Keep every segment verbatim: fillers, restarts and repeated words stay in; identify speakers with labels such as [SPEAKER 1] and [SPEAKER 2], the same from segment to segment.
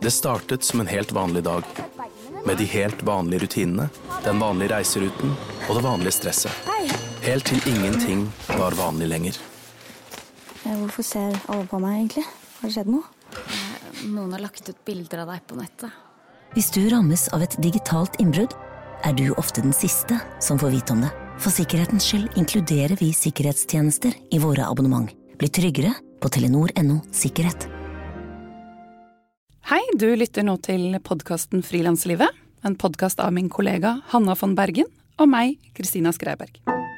[SPEAKER 1] Det startet som en helt vanlig dag, med de helt vanlige rutinene, den vanlige reiseruten og det vanlige stresset. Helt til ingenting var vanlig lenger.
[SPEAKER 2] Hvorfor ser alle på meg egentlig? Har det skjedd noe?
[SPEAKER 3] Noen har lagt ut bilder av deg på nettet.
[SPEAKER 4] Hvis du rammes av et digitalt innbrudd, er du ofte den siste som får vite om det. For sikkerhetens skyld inkluderer vi sikkerhetstjenester i våre abonnement. Bli tryggere på telenor punktum no sikkerhet.
[SPEAKER 5] Hei, du lytter nå til podcasten Frilanslivet, en podcast av min kollega Hanna von Bergen og meg, Kristina Skreiberg.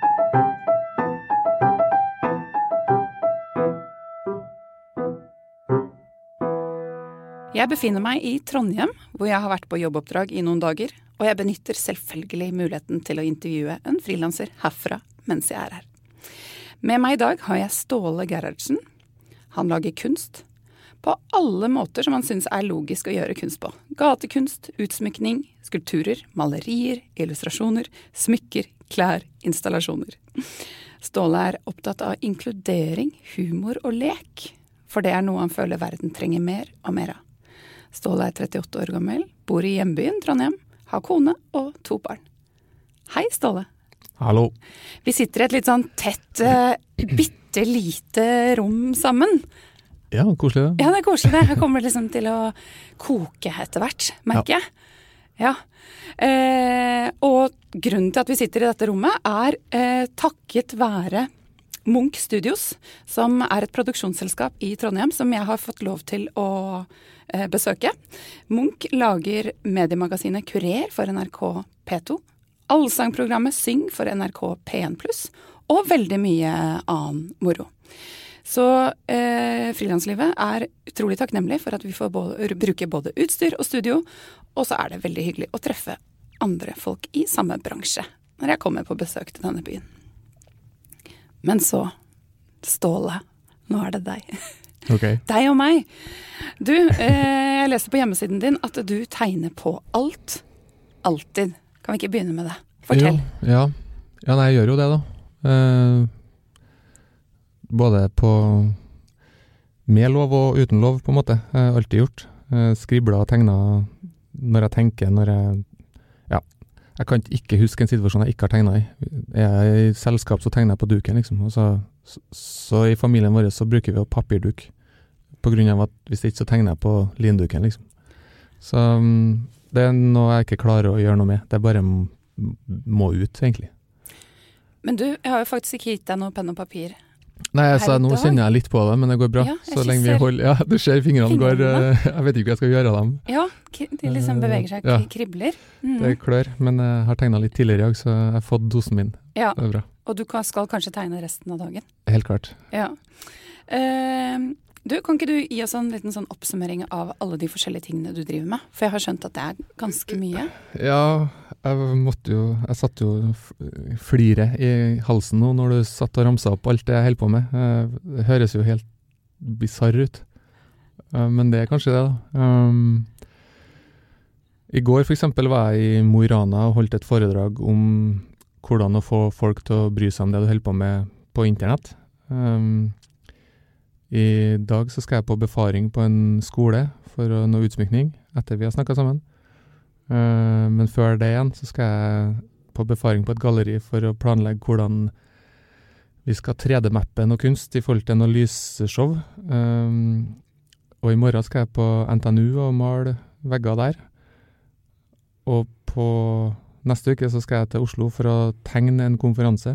[SPEAKER 5] Jeg befinner meg i Trondheim, hvor jeg har vært på jobboppdrag i noen dager, og jeg benytter selvfølgelig muligheten til å intervjue en frilanser herfra mens jeg er her. Med meg i dag har jeg Ståle Gerhardsen. Han lager kunst på alle måter som han synes er logisk å gjøre kunst på. Gatekunst, utsmykning, skulpturer, malerier, illustrasjoner, smykker, klær, installasjoner. Ståle er opptatt av inkludering, humor og lek, for det er noe han føler verden trenger mer og mer av. Ståle er trettiåtte år gammel, bor i hjembyen Trondheim, har kone og to barn. Hei, Ståle.
[SPEAKER 6] Hallo.
[SPEAKER 5] Vi sitter i et litt sånn tett, uh, bitte lite rom sammen.
[SPEAKER 6] Ja, koselig det.
[SPEAKER 5] Ja, det er koselig det. Jeg kommer liksom til å koke etter hvert, merker jeg. Ja. Eh, og grunnen til at vi sitter i dette rommet er eh, takket være Munch Studios, som er et produksjonsselskap i Trondheim, som jeg har fått lov til å eh, besøke. Munch lager mediemagasinet Kurer for N R K P to, allsangprogrammet Syng for N R K P en pluss, og veldig mye annen moro. Så eh, frilanslivet er utrolig takknemlig for at vi får både, bruke både utstyr og studio, og så er det veldig hyggelig å treffe andre folk i samme bransje når jeg kommer på besøk til denne byen. Men så, Ståle, nå er det deg.
[SPEAKER 6] Okay.
[SPEAKER 5] Deg og meg. Du, eh, jeg leser på hjemmesiden din at du tegner på alt, alltid. Kan vi ikke begynne med det? Fortell.
[SPEAKER 6] Jo, ja. ja, nei, jeg gjør jo det da. Eh, både på med lov og uten lov, på en måte. Jeg har alltid gjort. Eh, skribler og tegner når jeg tenker, når jeg, ja, jeg kan ikke huske en situasjon jeg ikke har tegnet i. Jeg er i selskap, så tegner jeg på duken, liksom. Og så, så, så i familien vår så bruker vi jo papirduk, på grunn av at hvis ikke så tegner jeg på linduken, liksom. Så det er noe jeg ikke klarer å gjøre noe med. Det bare må, må ut, egentlig.
[SPEAKER 5] Men du, jeg har jo faktisk ikke gitt deg noe penn og papir.
[SPEAKER 6] Nei, altså, nå kjenner jeg litt på det, men det går bra.
[SPEAKER 5] Ja,
[SPEAKER 6] så lenge vi holder, ja, du ser fingrene går, uh, jeg vet ikke hva jeg skal gjøre av dem.
[SPEAKER 5] Ja, de liksom beveger seg,
[SPEAKER 6] ja.
[SPEAKER 5] kribler. Mm.
[SPEAKER 6] Det klør, men jeg har tegnet litt tidligere i dag, så jeg har fått dosen min.
[SPEAKER 5] Ja,
[SPEAKER 6] det er bra.
[SPEAKER 5] Og du skal kanskje tegne resten av dagen?
[SPEAKER 6] Helt klart.
[SPEAKER 5] Ja. Uh, du, kan ikke du gi oss en liten sånn oppsummering av alle de forskjellige tingene du driver med? For jeg har skjønt at det er ganske mye.
[SPEAKER 6] Ja, jeg måtte jo, jeg satt jo flire i halsen nå når du satt og ramset opp alt det jeg holder på med. Det høres jo helt bizarr ut. Men det er kanskje det da. Um, I går for eksempel var jeg i Mo i Rana og holdt et foredrag om hvordan å få folk til å bry seg om det du holder på med på internett. Um, I dag så skal jeg på befaring på en skole for noe utsmykning etter vi har snakket sammen. Uh, men før det igjen så skal jeg på befaring på et galleri for å planlegge hvordan vi skal tre D-mappe noe kunst i forhold til noe lysshow. Um, og i morgen skal jeg på N T N U og male vegger der. Og på neste uke så skal jeg til Oslo for å tegne en konferanse.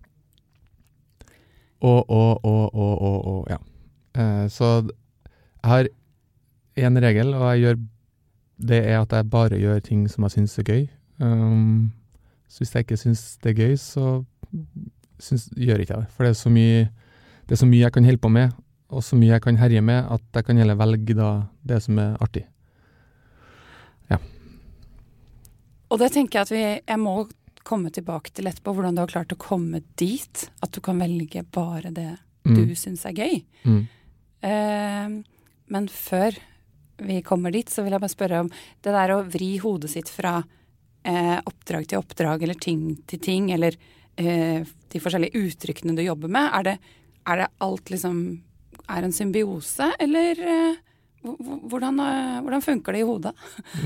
[SPEAKER 6] Og, og, og, og, og, og ja. Uh, så jeg har en regel, og jeg gjør det er at jeg bare gjør ting som jeg synes er gøy. Um, så hvis jeg ikke synes det er gøy, så synes, gjør ikke jeg det. For det er så mye, det er så mye jeg kan holde på med, og så mye jeg kan herje med, at jeg kan heller velge da det som er artig. Ja.
[SPEAKER 5] Og det tenker jeg at vi, jeg må komme tilbake til etterpå, hvordan du har klart å komme dit, at du kan velge bare det mm. du synes er gøy.
[SPEAKER 6] Mm.
[SPEAKER 5] Uh, men før vi kommer dit, så vil jeg bare spørre om det der å vri hodet sitt fra eh, oppdrag til oppdrag, eller ting til ting, eller eh, de forskjellige uttrykkene du jobber med. Er det, er det alt liksom, er en symbiose, eller eh, hvordan, hvordan funker det i hodet?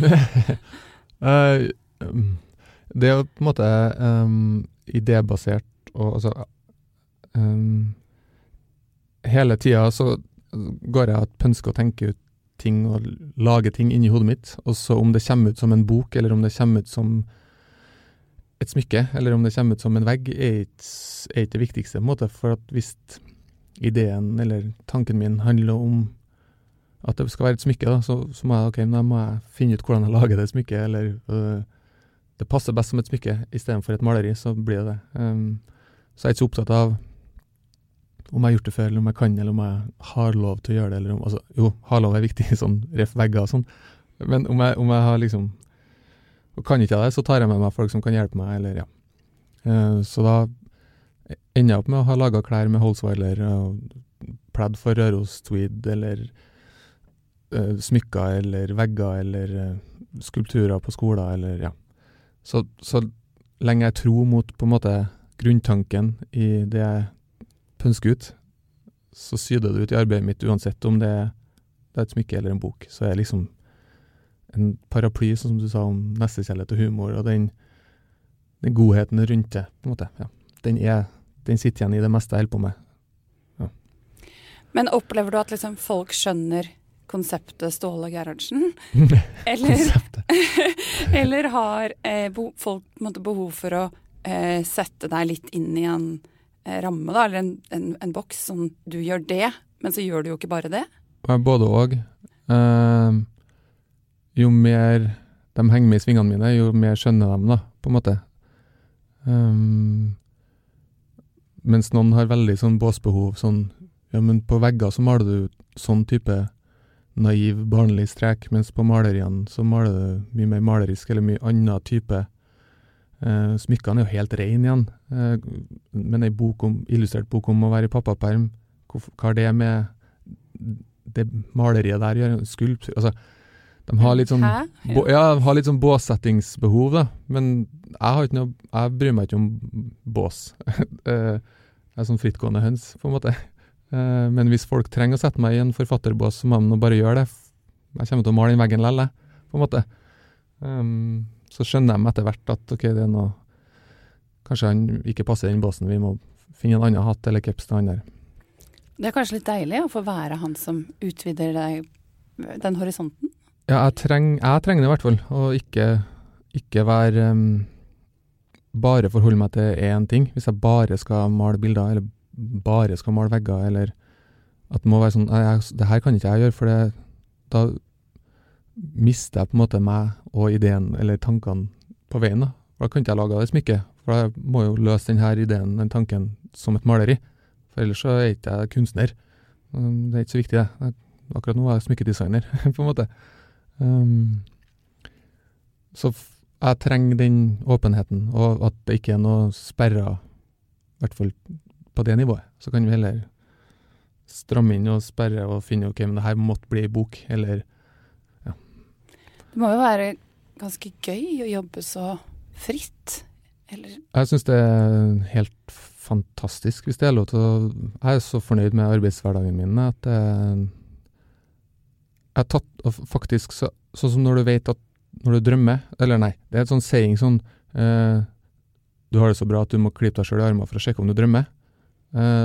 [SPEAKER 6] uh, det er jo på en måte um, idébasert, og altså um, hele tiden så går jeg og pønsker å tenke ut ting og lage ting inni hodet mitt, og så om det kommer ut som en bok, eller om det kommer ut som et smykke, eller om det kommer ut som en vegg, er ikke, er ikke det viktigste, på en måte, for at hvis ideen eller tanken min handler om at det skal være et smykke, da, så, så må jeg, ok, da må jeg finne ut hvordan jeg lager det smykket, eller øh, det passer best som et smykke, i stedet for et maleri, så blir det det. Um, så jeg er ikke så opptatt av om jeg har gjort det før, eller om jeg kan, eller om jeg har lov til å gjøre det, eller om, altså, jo, har lov er viktig, sånn, ref vegger og sånn, men om jeg, om jeg har liksom, og kan ikke det, så tar jeg med meg folk som kan hjelpe meg, eller ja. Uh, så da ender jeg opp med å ha laget klær med Holzweiler, og pledd for Røros Tweed, eller uh, smykker, eller vegger, eller uh, skulpturer på skoler, eller ja. Så, så lenge jeg tror mot på en måte grunntanken i det jeg pønske ut, så syder det ut i arbeidet mitt, uansett om det er, det er et smykke eller en bok. Så er det liksom en paraply, sånn som du sa, om nestekjærlighet og humor, og den, den godheten rundt det, på en måte, ja. Den, er, den sitter igjen i det meste jeg holder på med. Ja. Men
[SPEAKER 5] opplever du at liksom folk skjønner konseptet Ståle Gerhardsen? Eller, eller har eh, bo, folk måtte behov for å eh, sette deg litt inn i en ramme da, eller en, en, en boks som du gjør det, men så gjør du jo ikke bare det?
[SPEAKER 6] Både og. Uh, jo mer de henger med i svingene mine, jo mer skjønner de da, på en måte. Um, mens noen har veldig sånn båsbehov, sånn, ja, men på vegger så maler du sånn type naiv, barnlig strek, mens på maleriene så maler du mye mer malerisk, eller mye annen type. Uh, smykkene er jo helt ren igjen, uh, men en bok om, illustrert bok om å være i pappaperm, hva er det med det maleriet der gjør, skulptur, altså, de har litt sånn, bo, ja, de har litt sånn båssettingsbehov da, men jeg har ikke noe, jeg bryr meg ikke om bås, uh, jeg er sånn frittgående høns, på en måte, uh, men hvis folk trenger å sette meg i en forfatterbås, så må de bare gjøre det, jeg kommer til å male inn veggen lelle, på en måte, um, så skjønner de etter hvert at ok, det er noe, kanskje han ikke passer i den båsen, vi må finne en annen hatt eller keps til han der.
[SPEAKER 5] Det er kanskje litt deilig å få være han som utvider deg, den horisonten?
[SPEAKER 6] Ja, jeg, treng, jeg trenger det i hvert fall, og ikke, ikke være, um, bare forholde meg til en ting, hvis jeg bare skal male bilder, eller bare skal male vegger, eller at det må være sånn, jeg, det her kan ikke jeg gjøre, for det, da mister jeg på en måte meg og ideen eller tankene på veien da. For da kan ikke jeg lage det smykket, for jeg må jo løse denne ideen, den tanken som et maleri, for ellers så er ikke jeg kunstner. Det er ikke så viktig det. Jeg, akkurat nå er jeg smykkedesigner, på en måte. Um, så f- jeg trenger den åpenheten, og at det ikke er noe sperret, i hvert fall på det nivået. Så kan vi heller stramme inn og sperre og finne, ok, men det her måtte bli i bok, eller
[SPEAKER 5] det må jo være ganske gøy å jobbe så fritt, eller?
[SPEAKER 6] Jeg synes det er helt fantastisk, hvis det er lov til å... Jeg er så fornøyd med arbeidshverdagen min, at jeg, jeg har tatt, og faktisk, så, sånn som når du vet at når du drømmer, eller nei, det er et sånn saying sånn, eh, du har det så bra at du må klippe deg selv i armen for å sjekke om du drømmer. Eh,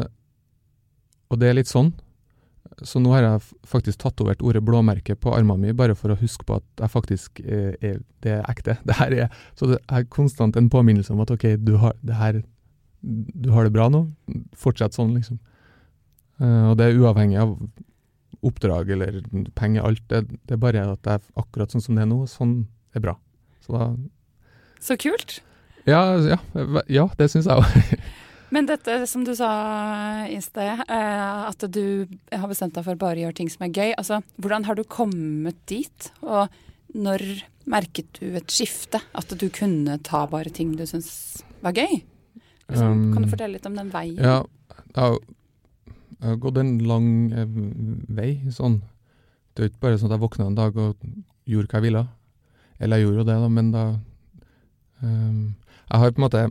[SPEAKER 6] og det er litt sånn. Så nå har jeg faktisk tatt over et ordet blåmerke på armen min, bare for å huske på at jeg faktisk er, er, det er ekte. Det her er, så det er konstant en påminnelse om at ok, du har det, her, du har det bra nå, fortsett sånn liksom. Uh, og det er uavhengig av oppdrag eller penger, alt. Det, det er bare at det er akkurat sånn som det er nå, sånn er bra. Så, da,
[SPEAKER 5] så kult!
[SPEAKER 6] Ja, ja, ja det synes jeg også.
[SPEAKER 5] Men dette, som du sa i sted, eh, at du har bestemt deg for bare å gjøre ting som er gøy. Altså, hvordan har du kommet dit? Og når merket du et skifte? At du kunne ta bare ting du synes var gøy? Så, um, kan du fortelle litt om den veien?
[SPEAKER 6] Ja, jeg har, jeg har gått en lang eh, vei, sånn. Det er ikke bare sånn at jeg våknet en dag og gjorde hva jeg ville. Eller jeg gjorde jo det da, men da... Um, jeg har på en måte...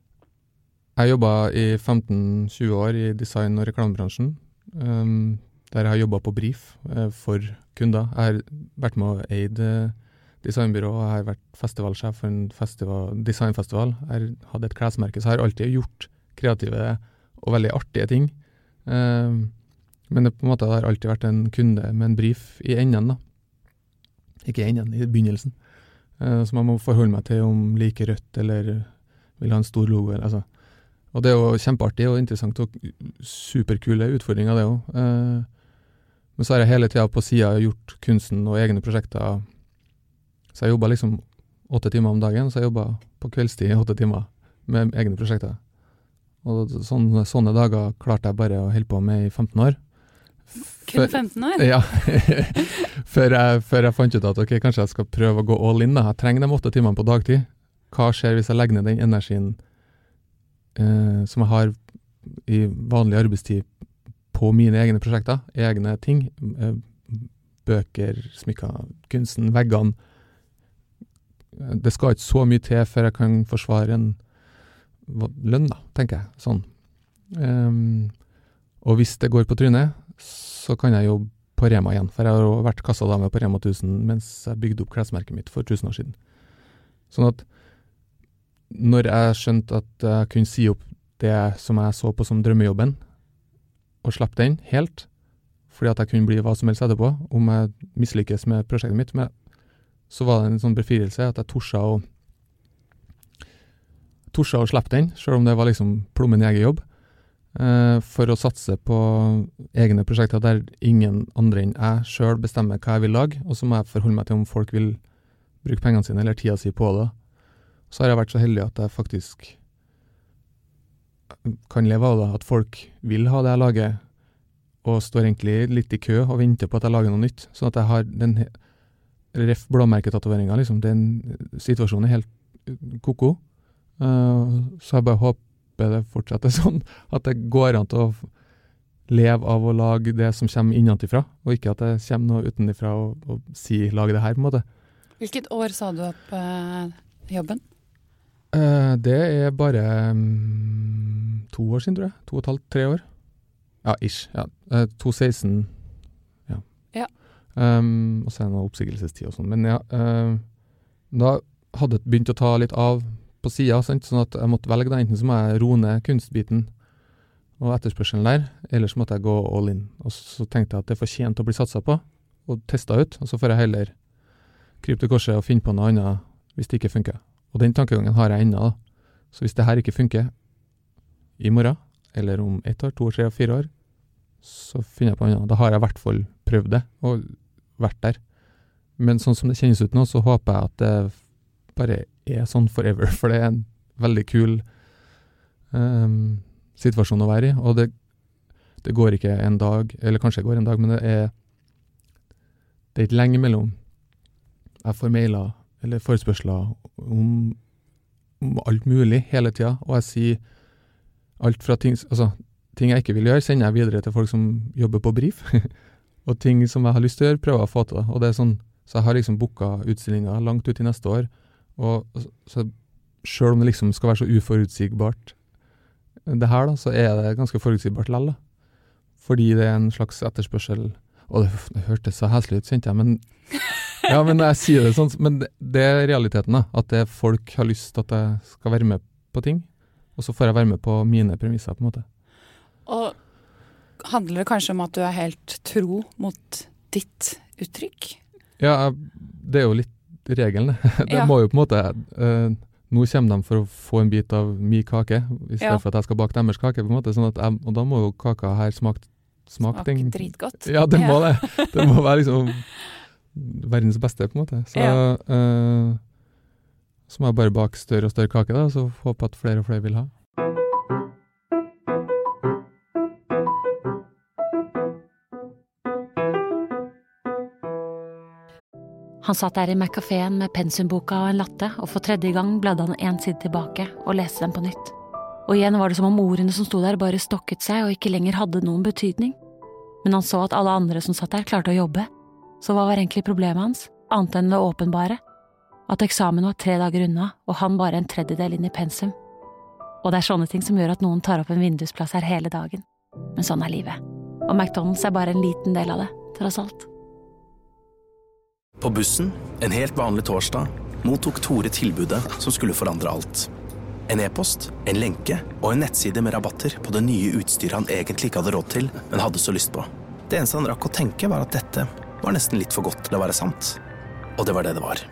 [SPEAKER 6] Jeg jobbet i femten til tjue år i design- og reklamebransjen. Um, der jeg har jobbet på brief eh, for kunder. Jeg har vært med å eid eh, designbyrå, og jeg har vært festivalsjef for en festival, designfestival. Jeg har hatt et klesmerke, så jeg har alltid gjort kreative og veldig artige ting. Eh, men det på en måte har alltid vært en kunde med en brief i enden da. Ikke i enden, i begynnelsen. Eh, som jeg må forholde meg til om like rødt, eller vil ha en stor logo, eller, altså. Og det er jo kjempeartig og interessant og superkule utfordringer det også. Eh, men så har jeg hele tiden på siden gjort kunsten og egne prosjekter. Så jeg jobbet liksom åtte timer om dagen, så jeg jobbet på kveldstid i åtte timer med egne prosjekter. Og sånne, sånne dager klarte jeg bare å holde på med i femten år.
[SPEAKER 5] Kun femten år?
[SPEAKER 6] Ja. før, jeg, før jeg fant ut at ok, kanskje jeg skal prøve å gå all in da. Jeg trenger de åtte timene på dagtid. Hva skjer hvis jeg legger ned den energien Eh, som jeg har i vanlig arbeidstid på mine egne prosjekter, egne ting, eh, bøker, smykker, kunsten, veggene. Det skal ikke så mye til før jeg kan forsvare en lønn, da, tenker jeg, sånn. Um, og hvis det går på trynet, så kan jeg jobbe på Rema igjen, for jeg har jo vært kassadame på Rema tusen mens jeg bygde opp klesmerket mitt for tusen år siden. Sånn at når jeg skjønte at jeg kunne si opp det som jeg så på som drømmejobben, og slappe den helt, fordi at jeg kunne bli hva som helst etterpå, om jeg mislykkes med prosjektet mitt, men så var det en sånn befrielse at jeg torsa å, torsa å slippe den, selv om det var liksom plommen i egen jobb, eh, for å satse på egne prosjekter der ingen andre enn jeg selv bestemmer hva jeg vil lage, og så må jeg forholde meg til om folk vil bruke pengene sine eller tida si på det. Så har jeg vært så heldig at jeg faktisk kan leve av det, at folk vil ha det jeg lager, og står egentlig litt i kø og venter på at jeg lager noe nytt. Sånn at jeg har den ref blåmerketatoveringen, liksom, den situasjonen er helt koko. Uh, så jeg bare håper det fortsetter sånn, at det går an til å leve av å lage det som kommer innenfra, og ikke at det kommer noe utenfra og, og si, lage det her, på en måte.
[SPEAKER 5] Hvilket år sa du opp uh, jobben?
[SPEAKER 6] Uh, det er bare um, to år siden, tror jeg. To og et halvt, tre år. Ja, ish. Ja. Uh, to seksten. Ja.
[SPEAKER 5] Ja.
[SPEAKER 6] Um, og så er det noe oppsigelsestid og sånn. Men ja, uh, da hadde jeg begynt å ta litt av på siden, sant? Sånn at jeg måtte velge da. Enten så må jeg roe ned kunstbiten og etterspørselen der, eller så måtte jeg gå all in. Og så tenkte jeg at det fortjent å bli satset på, og testet ut, og så får jeg heller krype til korset og finne på noe annet hvis det ikke funker. Og den tankegangen har jeg enda da. Så hvis det her ikke funker i morgen, eller om ett år, to år, tre og fire år, så finner jeg på annet. Da har jeg i hvert fall prøvd det, og vært der. Men sånn som det kjennes ut nå, så håper jeg at det bare er sånn forever, for det er en veldig kul um, situasjon å være i. Og det, det går ikke en dag, eller kanskje det går en dag, men det er, det er ikke lenge mellom. Jeg får mailer eller forespørsler om, om alt mulig hele tiden, og jeg sier alt fra ting, altså, ting jeg ikke vil gjøre, sender jeg videre til folk som jobber på brief, og ting som jeg har lyst til å gjøre, prøver jeg å få til det, og det er sånn, så jeg har liksom booket utstillinger langt ut i neste år, og så, selv om det liksom skal være så uforutsigbart det her da, så er det ganske forutsigbart lell da, fordi det er en slags etterspørsel, og det, det hørtes så heslig ut, kjente jeg, men ja, men jeg sier det sånn, men det, det er realiteten da, at det folk har lyst til at jeg skal være med på ting, og så får jeg være med på mine premisser på en måte.
[SPEAKER 5] Og handler det kanskje om at du er helt tro mot ditt uttrykk?
[SPEAKER 6] Ja, det er jo litt regelen. Det
[SPEAKER 5] Ja.
[SPEAKER 6] må jo på en måte, uh, nå kommer de for å få en bit av min kake, i stedet
[SPEAKER 5] Ja.
[SPEAKER 6] for at jeg skal bake deres kake på en måte, sånn at jeg, og da må jo kaka her smake, smake
[SPEAKER 5] Smaker
[SPEAKER 6] den.
[SPEAKER 5] dritgodt.
[SPEAKER 6] Ja, det må det. Det må være liksom verdens beste på en måte. Så,
[SPEAKER 5] Ja.
[SPEAKER 6] uh, så må jeg bare bake større og større kake da, så håper at flere og flere vil ha.
[SPEAKER 4] Han satt der i McCaféen med pensumboka og en latte, og for tredje gang bladde han en side tilbake og leste den på nytt. Og igjen var det som om ordene som sto der bare stokket seg og ikke lenger hadde noen betydning. Men han så at alle andre som satt der klarte å jobbe. Så hva var egentlig problemet hans, annet enn det åpenbare? At eksamen var tre dager unna, og han bare en tredjedel inn i pensum. Og det er sånne ting som gjør at noen tar opp en vindusplass her hele dagen. Men sånn er livet.
[SPEAKER 7] Og McDonald's er bare en liten del av det, tross alt.
[SPEAKER 1] På bussen, en helt vanlig torsdag, mottok Tore tilbudet som skulle forandre alt. En e-post, en lenke og en nettside med rabatter på det nye utstyret han egentlig ikke hadde råd til, men hadde så lyst på. Det eneste han rakk å tenke var at dette var nesten litt for godt til å være sant. Og det var det det var.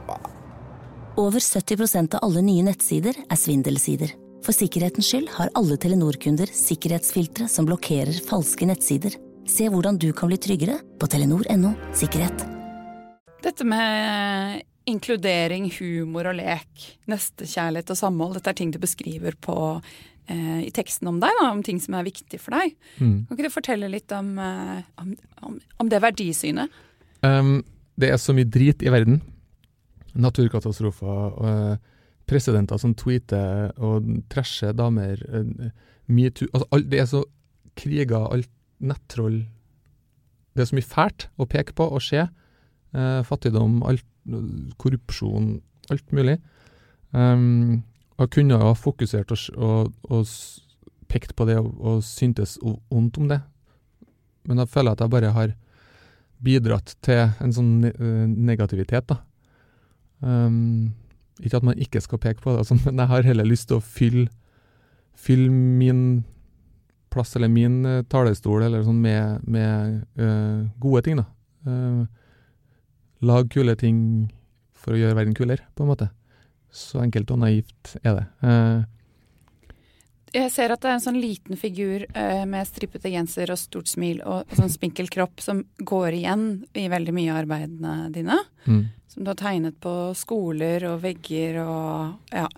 [SPEAKER 4] Over sytti prosent av alle nye nettsider er svindelsider. For sikkerhetens skyld har alle Telenor-kunder sikkerhetsfiltre som blokkerer falske nettsider. Se hvordan du kan bli tryggere på telenor punktum no sikkerhet.
[SPEAKER 5] Dette med inkludering, humor og lek, nestekjærlighet og samhold, dette er ting du beskriver på, eh, i teksten om deg, da, om ting som er viktig for deg. Mm. Kan ikke du fortelle litt om, eh, om, om, om det verdisynet? Um,
[SPEAKER 6] det er så mye drit i verden. Naturkatastrofer og presidenter som tweeter og trasher damer, MeToo, altså alt, det er så kriger, alt nettroll, det er så mye fælt å peke på og se, eh, fattigdom, alt, korrupsjon, alt mulig. Um, og kunne ha fokusert og, og, og pekt på det og, og syntes ondt om det. Men jeg føler at jeg bare har bidratt til en sånn negativitet da. Um, ikke at man ikke skal peke på det, altså, men jeg har heller lyst til å fylle, fylle min plass eller min uh, talestol eller sånn med, med uh, gode ting da. Uh, lag kule ting for å gjøre verden kulere, på en måte. Så enkelt og naivt er det. Uh,
[SPEAKER 5] Jeg ser at det er en sånn liten figur uh, med strippete genser og stort smil og sånn spinkel kropp som går igjen i veldig mye av arbeidene dine. Mm. Som du har tegnet på skoler og vegger og ja,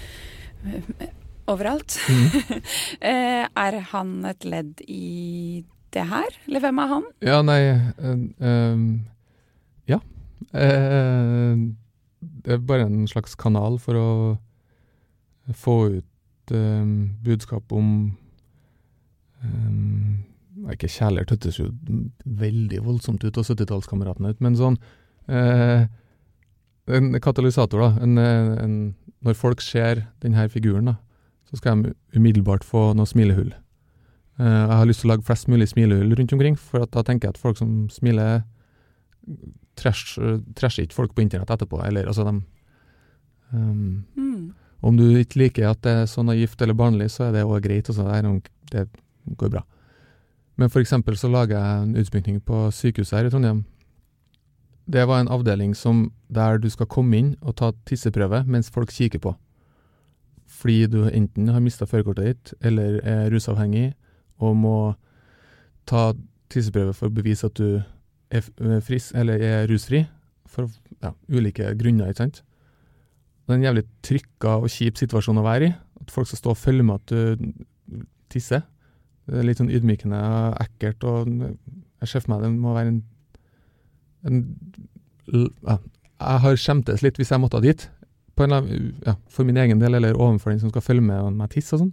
[SPEAKER 5] overalt. Mm. Er han et ledd i det her? Eller hvem er han?
[SPEAKER 6] Ja, nei, uh, um, ja. Uh, det er bare en slags kanal for å få ut um, budskap om um, ikke kjærlighet, høttes jo veldig voldsomt ut og syttitallskameratene ut, men sånn uh, en katalysator da, en, en, når folk ser denne figuren da, så skal de umiddelbart få noe smilehull. Uh, jeg har lyst til å lage flest mulig smilehull rundt omkring, for at da tenker jeg at folk som smiler trash, trasher ikke folk på internett etterpå, eller altså de um, mm. om du ikke liker at det er så naivt eller barnlig, så er det også greit, altså, det, er noen, det går bra. Men for eksempel så lager jeg en utsmykning på sykehuset her i Trondheim. Det var en avdeling som, der du skal komme inn og ta tisseprøve mens folk kikker på. Fordi du enten har mistet førerkortet ditt, eller er rusavhengig, og må ta tisseprøve for å bevise at du er fris, eller er rusfri, for ja, ulike grunner, ikke sant? Det er en jævlig trykka og kjip situasjon å være i, at folk skal stå og følge med at du tisser. Det er litt sånn ydmykende og ekkelt, og jeg ser for meg det må være en En, ja, jeg har skjemtes litt hvis jeg måtte dit på en, ja, for min egen del eller overfor den som skal følge med med tiss og sånn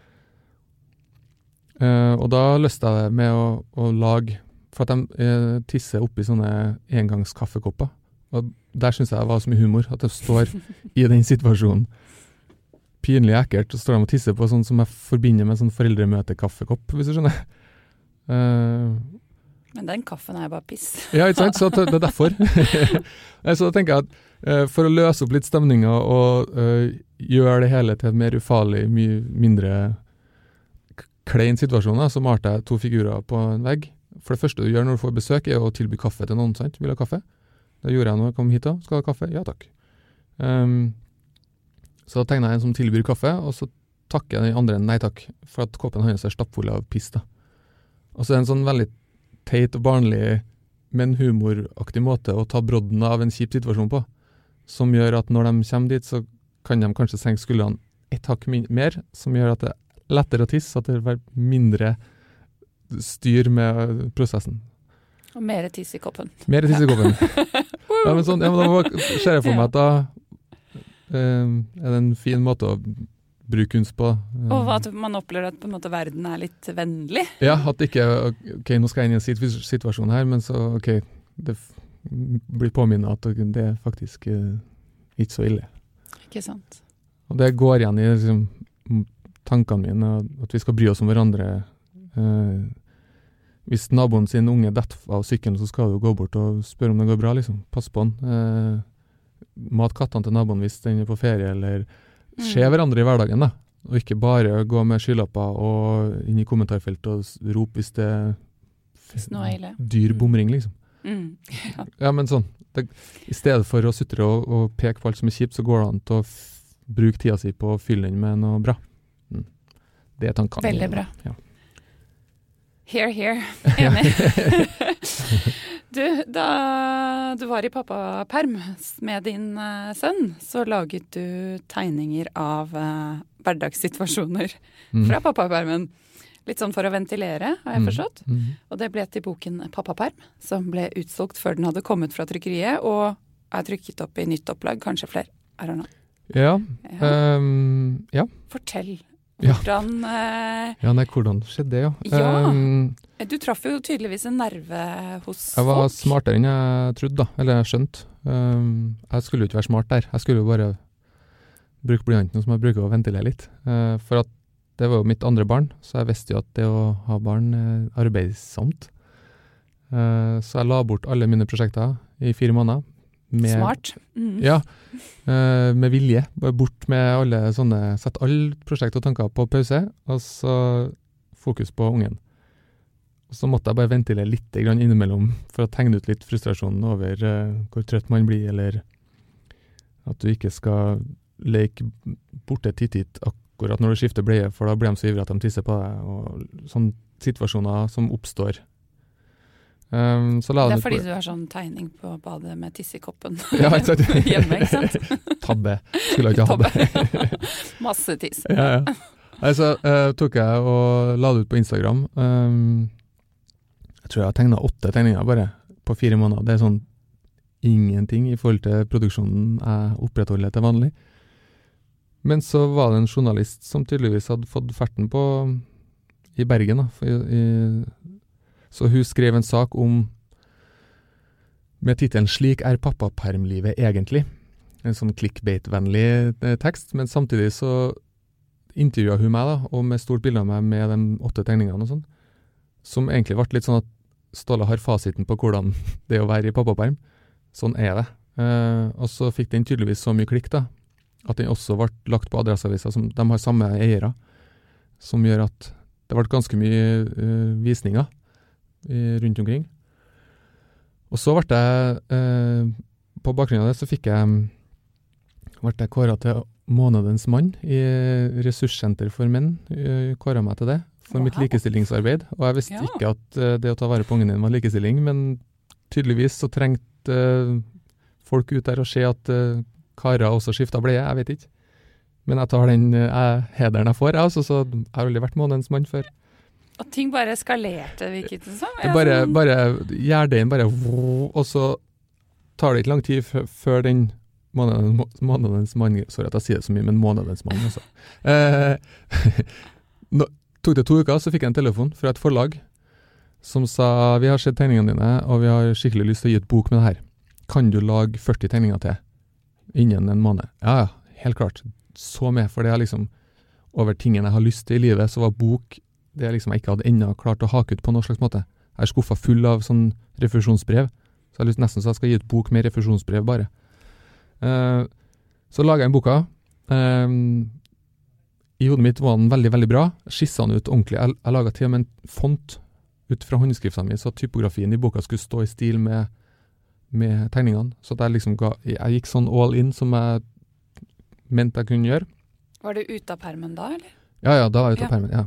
[SPEAKER 6] uh, og da løste jeg det med å, å lage for at de uh, tisser oppi sånne engangskaffekopper og der synes jeg det var så mye humor at de står i den situasjonen pinlig ekkelt og står de og tisser på sånn som jeg forbinder med sånn foreldremøtekaffekopp hvis du skjønner uh,
[SPEAKER 5] Men den kaffen er bare piss.
[SPEAKER 6] Ja, ikke sant? Så det er derfor. Så da tenker jeg at uh, for å løse opp litt stemninger og uh, gjøre det hele til et mer ufarlig, mye mindre klein situasjon, så malte jeg to figurer på en vegg. For det første du gjør når du får besøk er å tilby kaffe til noen, sant? Vil ha kaffe? Det gjorde jeg når jeg kom hit da. Skal du ha kaffe? Ja, takk. Um, så da tegner jeg en som tilbyr kaffe, og så takker jeg den andre nei takk, for at koppen hans er stappfull av piss da. Og så er det en sånn veldig teit og barnlig, men humoraktig måte å ta brodden av en kjip situasjon på, som gjør at når de kommer dit, så kan de kanskje senke skuldrene et hakk mer, som gjør at det er lettere å tisse, at det blir mindre styr med prosessen.
[SPEAKER 5] Og mer tiss i koppen.
[SPEAKER 6] Mer tiss i koppen. Ja, men sånn, ja, men da ser jeg for meg at da eh, er det en fin måte å bruke kunst på.
[SPEAKER 5] Og at man opplever at på en måte verden er litt vennlig.
[SPEAKER 6] Ja, at ikke, ok, nå skal jeg inn i en situasjon her, men så, ok, det blir påminnet at det er faktisk uh, ikke så ille.
[SPEAKER 5] Ikke sant.
[SPEAKER 6] Og det går igjen i liksom, tankene mine, at vi skal bry oss om hverandre. Uh, hvis naboen sin unge detter av sykkelen, så skal du gå bort og spørre om det går bra, liksom. Pass på den. Eh, mat kattene til naboen hvis den er på ferie, eller se hverandre i hverdagen, da. Og ikke bare gå med skylapper og inn i kommentarfelt og rope hvis det er dyr bomring, liksom.
[SPEAKER 5] Mm. Ja.
[SPEAKER 6] Ja, men sånn. Det, I stedet for å sutre og, og peke på alt som er kjipt, så går det an til å f- bruke tida si på å fylle den med noe bra. Mm. Det er tankene.
[SPEAKER 5] Veldig bra.
[SPEAKER 6] Ja.
[SPEAKER 5] Here, here. Enig. Du, da du var i pappaperm med din uh, sønn, så laget du tegninger av uh, hverdagssituasjoner
[SPEAKER 6] Mm.
[SPEAKER 5] fra pappapermen. Litt sånn for å ventilere, har jeg forstått.
[SPEAKER 6] Mm. Mm.
[SPEAKER 5] Og det ble til boken Pappaperm, som ble utsolgt før den hadde kommet fra trykkeriet, og er trykket opp i nytt opplag, kanskje flere. I don't know.
[SPEAKER 6] Ja.
[SPEAKER 5] Ja.
[SPEAKER 6] Um, ja.
[SPEAKER 5] Fortell
[SPEAKER 6] Ja.
[SPEAKER 5] hvordan uh,
[SPEAKER 6] Ja, nei, hvordan skjedde det, ja?
[SPEAKER 5] Ja.
[SPEAKER 6] Um,
[SPEAKER 5] Du traff jo tydeligvis en nerve hos
[SPEAKER 6] jeg var
[SPEAKER 5] folk.
[SPEAKER 6] smartere enn jeg trodde, da. Eller jeg skjønte. Um, jeg skulle jo ikke være smart der. Jeg skulle jo bare bruke blyanten som jeg bruker å ventilere litt. Uh, for at det var jo mitt andre barn, så jeg visste jo at det å ha barn er arbeidsomt. Uh, så jeg la bort alle mine prosjekter i fire måneder. Med,
[SPEAKER 5] Smart. Mm.
[SPEAKER 6] Ja, uh, med vilje. Bare bort med alle sånne, sett alle prosjekter og tanker på pause, og så fokus på ungen. Og så måtte jeg bare ventilere litt grann innimellom for å tegne ut litt frustrasjonen over uh, hvor trøtt man blir, eller at du ikke skal leke borte titt-titt akkurat når du skifter bleie, for da blir de så ivrig at de tisser på deg, og sånne situasjoner som oppstår. Um, så la
[SPEAKER 5] Det
[SPEAKER 6] den
[SPEAKER 5] er
[SPEAKER 6] ut
[SPEAKER 5] fordi
[SPEAKER 6] på-
[SPEAKER 5] du har sånn tegning på badet med tiss i koppen
[SPEAKER 6] Ja, ikke sant?
[SPEAKER 5] hjemme, ikke sant?
[SPEAKER 6] Tabbe. Skulle jeg ikke ha det.
[SPEAKER 5] Tabbe. Masse tiss.
[SPEAKER 6] Ja, ja. Altså, uh, tok jeg og la det ut på Instagram. Um, jeg tror jeg har tegnet åtte tegninger bare på fire måneder. Det er sånn ingenting i forhold til produksjonen jeg opprettholder til vanlig. Men så var det en journalist som tydeligvis hadde fått ferten på i Bergen. Da, for i, i, så hun skrev en sak om med titelen «Slik er pappapermlivet egentlig». En sånn clickbait-vennlig eh, tekst, men samtidig så intervjuet hun meg da, og med stort bilde av meg med de åtte tegningene og sånn, som egentlig ble litt sånn at Ståle har fasiten på hvordan det er å være i pappaperm. Sånn er det. Eh, og så fikk den tydeligvis så mye klikk da, at den også ble lagt på adresseaviser, som de har samme eiere, som gjør at det ble ganske mye uh, visninger i, rundt omkring. Og så ble jeg, uh, på bakgrunn av det, så fikk jeg, ble jeg kåret til månedens mann i Ressurssenter for menn, uh, kåret meg til det, for wow. mitt likestillingsarbeid. Og jeg visste ja. ikke at uh, det å ta vare på ungen din var likestilling, men tydeligvis så trengte uh, folk ut der å se at uh, karer også skiftet bleie, jeg vet ikke. Men jeg tar den uh, hederen jeg får, jeg også, så jeg har aldri vært månedens mann før.
[SPEAKER 5] Og ting bare eskalerte, virket det som?
[SPEAKER 6] Det bare, bare hjerdeien bare, og så tar det ikke lang tid f- før den månedens, månedens mann, sorry at jeg sier det så mye, men månedens mann også. Eh, nå, tok det to uker, så fikk jeg en telefon fra et forlag som sa, vi har sett tegningene dine, og vi har skikkelig lyst til å gi et bok med det her. Kan du lage førti tegninger til innen en måned? Ja, ja, helt klart. Så med, for det er liksom over tingene jeg har lyst til i livet, så var bok det jeg liksom ikke hadde enda klart å hake ut på noen slags måte. Jeg er skuffet full av sånn refusjonsbrev, så jeg har lyst nesten så jeg skal gi et bok med refusjonsbrev bare. Uh, så laget jeg en boka. Uh, I hodet mitt var den veldig, veldig bra. Skisset den ut ordentlig. Jeg, jeg laget til og med en font ut fra håndskriftene mine, så typografien i boka skulle stå i stil med, med tegningene. Så at jeg liksom ga, jeg gikk sånn all in som jeg mente jeg kunne gjøre.
[SPEAKER 5] Var du ute av permen da, eller?
[SPEAKER 6] Ja, ja, da var jeg ute av
[SPEAKER 5] Ja.
[SPEAKER 6] permen, ja.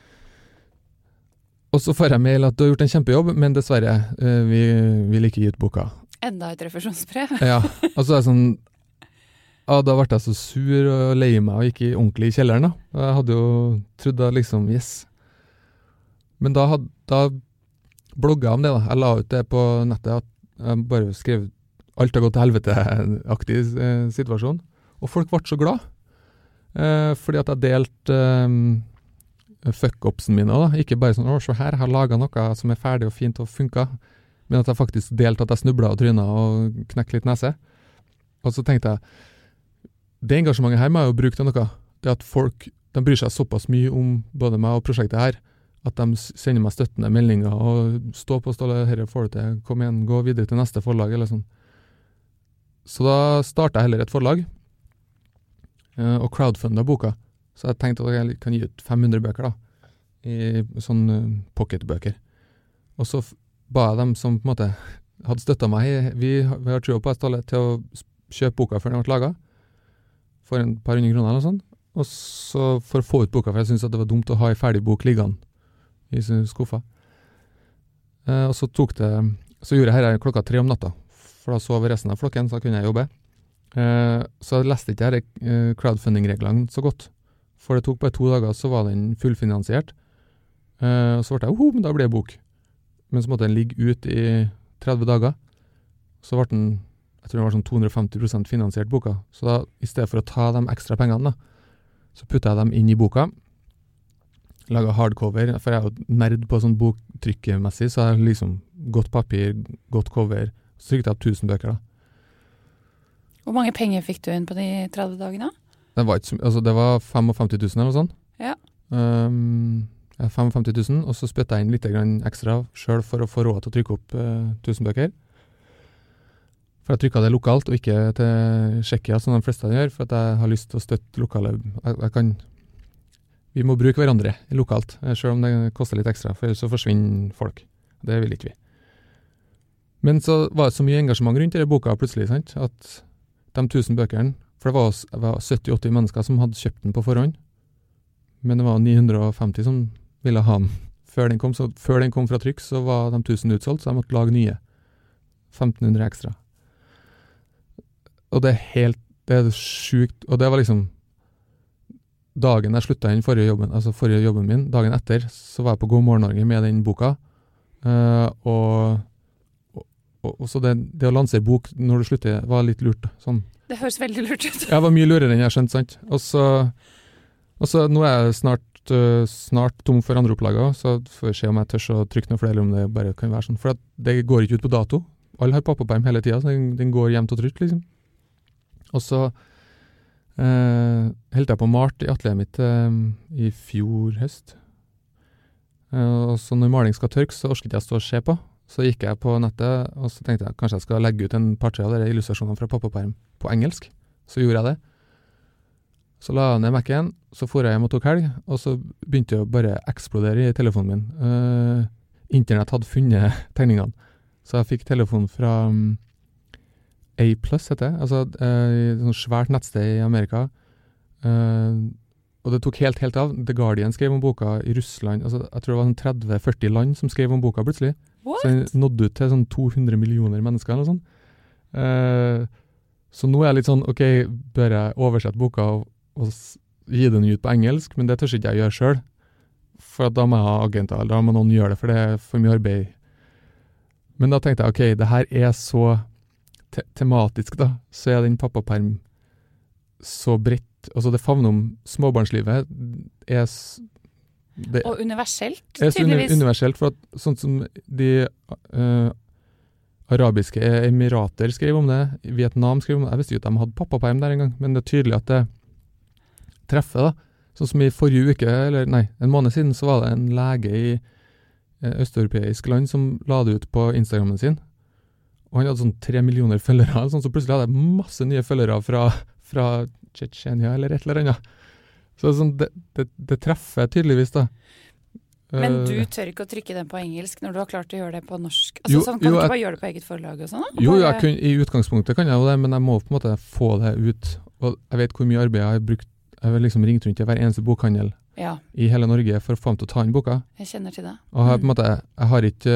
[SPEAKER 6] Og så får jeg mail at du har gjort en kjempejobb, men dessverre, eh, vi vil ikke gi ut boka.
[SPEAKER 5] Enda et refusjonsbrev.
[SPEAKER 6] Ja, og så er jeg sånn, ja, da ble jeg så sur og lei meg og gikk i ordentlig i kjelleren da. Og jeg hadde jo trodd at liksom, yes. Men da, had, da blogget jeg om det da. Jeg la ut det på nettet at jeg bare skrev alt har gått til helvete-aktig eh, situasjon. Og folk ble så glad. Eh, fordi at jeg delte eh, fuck-upsen mine da. Ikke bare sånn, å, så her, jeg har laget noe som er ferdig og fint og funket. Men at jeg faktisk delte at jeg snublet og trynet og knekket litt nese. Og så tenkte jeg, det engasjementet her må jeg jo bruke til noe. Det at folk, de bryr seg såpass mye om både meg og prosjektet her, At de sender meg støttende meldinger, og stå på Ståle, herre får du til, kom igjen, gå videre til neste forlag, eller sånn. Så da startet jeg heller et forlag, og crowdfundet boka. Så jeg tenkte at jeg kan gi ut fem hundre bøker da, i sånne pocketbøker. Og så ba jeg dem som på en måte hadde støttet meg, vi, vi har trodd på Ståle, til å kjøpe boka før den ble laget, for en par hundre kroner eller sånn. Og så for å få ut boka, for jeg synes at det var dumt å ha en ferdig bok liggende i skuffa. Eh, og så tok det, så gjorde jeg her klokka tre om natta, for da sov resten av flokken, så kunne jeg jobbe. Eh, så jeg leste ikke her eh, crowdfunding-reglene så godt, for det tok bare to dager, så var den fullfinansiert. Eh, og så ble jeg, oh, men da ble det bok. Men så måtte den ligge ut i tretti dager. Så ble den, jeg tror det var sånn to hundre og femti prosent finansiert boka. Så da, i stedet for å ta de ekstra pengene da, så puttet jeg dem inn i boka, laget hardcover, for jeg er jo nerd på sånn boktrykkemessig, så jeg har liksom godt papir, godt cover, så trykte jeg opp tusen bøker da.
[SPEAKER 5] Hvor mange penger fikk du inn på de tretti dagene?
[SPEAKER 6] Det var, ikke, altså det var femtifem tusen eller noe sånt.
[SPEAKER 5] Ja.
[SPEAKER 6] Um, ja, femtifem tusen, og så spyttet jeg inn litt grann ekstra selv for å få råd til å trykke opp uh, tusen bøker. For jeg trykket det lokalt, og ikke til Tsjekkia, som de fleste gjør, for at jeg har lyst til å støtte lokale. Jeg, jeg kan, vi må bruke hverandre lokalt, selv om det koster litt ekstra, for ellers så forsvinner folk. Det vil ikke vi. Men så var det så mye engasjement rundt i boka plutselig, sant? At de tusen bøkene, for det var, det var sytti til åtti mennesker som hadde kjøpt den på forhånd, men det var ni hundre og femti som ville ha den før den kom. Så før den kom fra trykk, så var de tusen utsolgt, så jeg måtte lage nye. femten hundre ekstra. Og det er helt, det er sykt, og det var liksom dagen jeg sluttet den forrige jobben, altså forrige jobben min, dagen etter, så var jeg på God Morgen Norge med den boka, uh, og, og, og, og så det, det å lansere bok når du slutter var litt lurt, sånn.
[SPEAKER 5] Det høres veldig lurt ut.
[SPEAKER 6] Jeg var mye lurere enn jeg skjønte, sant? Og så, og så nå er jeg snart, uh, snart tom for andre opplager, så får vi se om jeg tør å trykke noe flere, eller om det bare kan være sånn, for at det går ikke ut på dato. Alle har pappaperm hele tiden, så den, den går hjem til trutt, liksom. Og så eh, heldte jeg på malt i atelieret mitt eh, i fjor høst. Eh, og så når maling skal tørke, så orket jeg å stå og se på. Så gikk jeg på nettet, og så tenkte jeg kanskje jeg skal legge ut en par-tre av dere illustrasjonene fra pappaperm på engelsk. Så gjorde jeg det. Så la jeg ned Mac-en, så for jeg hjem og tok helg, og så begynte jeg å bare eksplodere i telefonen min. Eh, Internett hadde funnet tegningene. Så jeg fikk telefon fra Um, A plus heter det, altså eh, et sånt svært nettsted i Amerika, eh, og det tok helt, helt av. The Guardian skrev om boka i Russland, altså jeg tror det var sånn tretti til førti land som skrev om boka plutselig.
[SPEAKER 5] What?
[SPEAKER 6] Så den nådde ut til sånn to hundre millioner mennesker eller sånn. Eh, så nå er jeg litt sånn, ok, bør jeg oversette boka og, og gi den ut på engelsk, men det tør ikke jeg gjøre selv, for da må jeg ha agenter, eller da må noen gjøre det, for det er for mye arbeid. Men da tenkte jeg, ok, det her er så te- tematisk da, så er den pappaperm så bredt, altså det favner om småbarnslivet er s- det,
[SPEAKER 5] Og universelt,
[SPEAKER 6] er så uni-
[SPEAKER 5] tydeligvis.
[SPEAKER 6] universelt, for at sånn som de eh, arabiske emirater skrev om det, Vietnam skrev om det, jeg visste jo at de hadde pappaperm der en gang, men det er tydelig at det treffer da, sånn som i forrige uke, eller nei, en måned siden, så var det en lege i eh, østeuropeisk land som la det ut på Instagrammen sin, og han hadde sånn tre millioner følgere, sånn, så plutselig hadde jeg masse nye følgere fra, fra Tsjetsjenia eller et eller annet. Så sånn, det, det, det treffer tydeligvis da.
[SPEAKER 5] Men du
[SPEAKER 6] Eh,
[SPEAKER 5] tør ikke å trykke den på engelsk når du har klart å gjøre det på norsk. Altså,
[SPEAKER 6] Jo,
[SPEAKER 5] sånn, kan
[SPEAKER 6] jo,
[SPEAKER 5] du ikke
[SPEAKER 6] jeg-
[SPEAKER 5] bare gjøre det på eget forlag og sånn? da?
[SPEAKER 6] Jo,
[SPEAKER 5] Bare-
[SPEAKER 6] jeg kun, i utgangspunktet kan jeg jo det, men jeg må på en måte få det ut. Og jeg vet hvor mye arbeid jeg har brukt. Jeg har liksom ringt rundt til hver eneste bokhandel
[SPEAKER 5] Ja,
[SPEAKER 6] i hele Norge for å få dem til å ta inn boka.
[SPEAKER 5] jeg kjenner til det.
[SPEAKER 6] Og jeg, på en måte, jeg har ikke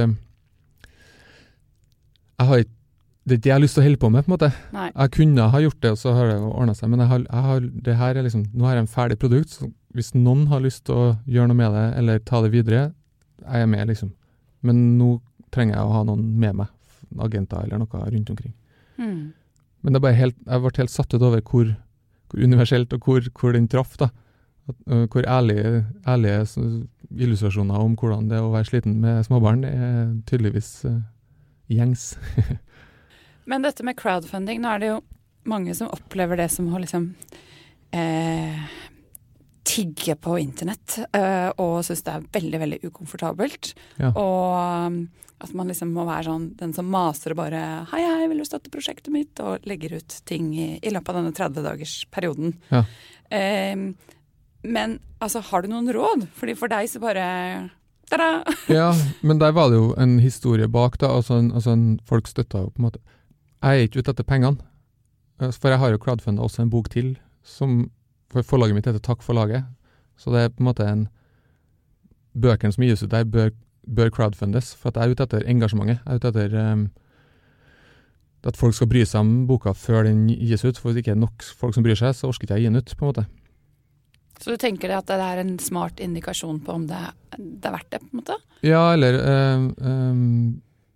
[SPEAKER 6] jeg har ikke det er ikke det jeg har lyst til å holde på med, på en måte.
[SPEAKER 5] Nei.
[SPEAKER 6] Jeg kunne ha gjort det, og så har det jo ordnet seg, men jeg har, jeg har, det her er liksom, nå har jeg en ferdig produkt, så hvis noen har lyst til å gjøre noe med det, eller ta det videre, er jeg med, liksom. Men nå trenger jeg å ha noen med meg, agenter eller noe rundt omkring.
[SPEAKER 5] Mm.
[SPEAKER 6] Men det er bare helt, jeg ble helt satt ut over hvor, hvor universelt og hvor, hvor den traff da. At, øh, hvor ærlige, ærlige s- illustrasjoner om hvordan det er å være sliten med småbarn, det er tydeligvis øh, gjengs.
[SPEAKER 5] Men dette med crowdfunding, nå er det jo mange som opplever det som å liksom eh, tigge på internett, uh, og synes det er veldig, veldig ukomfortabelt.
[SPEAKER 6] Ja.
[SPEAKER 5] Og um, at man liksom må være sånn, den som maser og bare, hei, hei, vil du støtte prosjektet mitt? Og legger ut ting i, i løpet av denne tretti-dagers perioden.
[SPEAKER 6] Ja.
[SPEAKER 5] Um, men altså, har du noen råd? Fordi for deg så bare, tada!
[SPEAKER 6] Ja, men der var det jo en historie bak da, altså, en, altså en, folk støttet jo på en måte. Jeg er ikke ute etter pengene, for jeg har jo crowdfundet også en bok til, som for forlaget mitt heter Takk for laget. Så det er på en måte en bøkene som gis ut der bør, bør crowdfundes, for at jeg er ute etter engasjementet. Jeg er ute etter um, at folk skal bry seg om boka før den gis ut, for hvis det ikke er nok folk som bryr seg, så orsker ikke jeg gi den ut, på en måte.
[SPEAKER 5] Så du tenker at det er en smart indikasjon på om det, det er verdt det, på en måte? Ja,
[SPEAKER 6] eller um, um,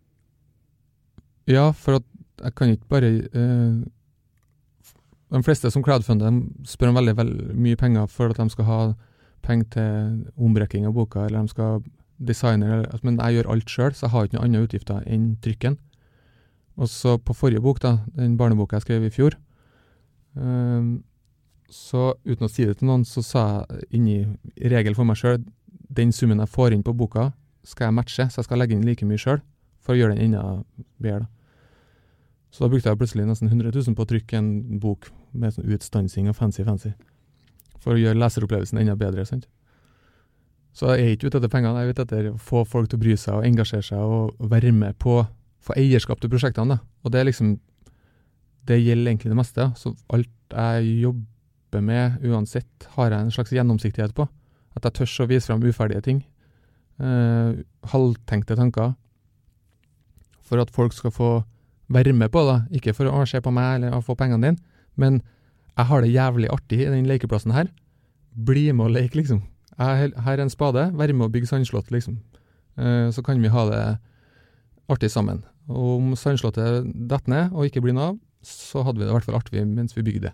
[SPEAKER 6] ja, for at jeg kan ikke bare uh, de fleste som crowdfunder spør om veldig, veldig mye penger for at de skal ha penger til ombrekking av boka, eller de skal designe, eller, men jeg gjør alt selv, så jeg har ikke noen andre utgifter enn trykken. Og så på forrige bok da, den barneboka jeg skrev i fjor, um, så uten å si det til noen, så sa jeg inni regel for meg selv, den summen jeg får inn på boka skal jeg matche, så jeg skal legge inn like mye selv for å gjøre den enda bedre da. Så da brukte jeg plutselig nesten hundre tusen på å trykke en bok med sånn utstansing og fancy-fancy, for å gjøre leseropplevelsen enda bedre, sant? Så jeg er ikke ute etter pengene, jeg er ute etter å få folk til å bry seg og engasjere seg og være med på, få eierskap til prosjektene, da. Og det er liksom, det gjelder egentlig det meste, da. Så alt jeg jobber med, uansett, har jeg en slags gjennomsiktighet på. At jeg tørs å vise frem uferdige ting, eh, halvtenkte tanker, for at folk skal få være med på det, ikke for å se på meg eller å få pengene dine, men jeg har det jævlig artig i den lekeplassen her. Bli med og leke, liksom. Jeg, her er en spade, være med å bygge sandslott, liksom. Eh, så kan vi ha det artig sammen. Og om sandslottet detter ned og ikke blir noe av, så hadde vi det i hvert fall artig mens vi bygde det.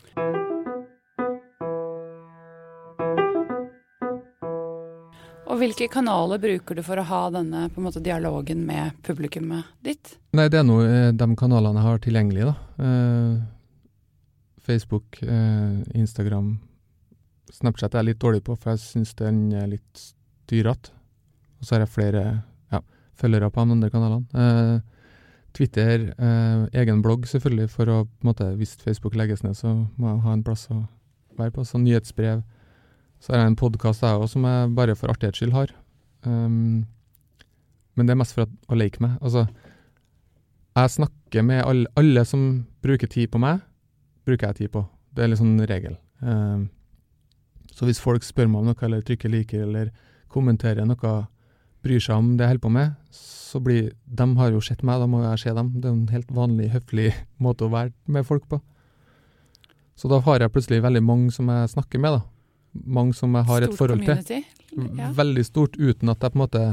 [SPEAKER 5] Og hvilke kanaler bruker du for å ha denne på en måte, dialogen med publikummet ditt?
[SPEAKER 6] Nei, det er nå de kanalene jeg har tilgjengelig, da. Eh, Facebook, eh, Instagram, Snapchat er jeg litt dårlig på, for jeg synes den er litt styret. Og så har jeg flere ja, følgere på de andre kanalene. Eh, Twitter, eh, egen blogg selvfølgelig, for å, på en måte, hvis Facebook legges ned, så må jeg ha en plass å være på. Så nyhetsbrev. Så er det en podcast jeg også, som jeg bare for artighets skyld har. Um, men det er mest for at, å leke med. Altså, jeg snakker med alle, alle som bruker tid på meg, bruker jeg tid på. Det er litt sånn regel. Um, så hvis folk spør meg om noe, eller trykker liker, eller kommenterer noe, bryr seg om det jeg holder på med, så blir, de har jo sett meg, da må jeg se dem. Det er en helt vanlig, høflig måte å være med folk på. Så da har jeg plutselig veldig mange som jeg snakker med, da. Mange som jeg har et forhold til. Ja. Veldig stort, uten at jeg på en måte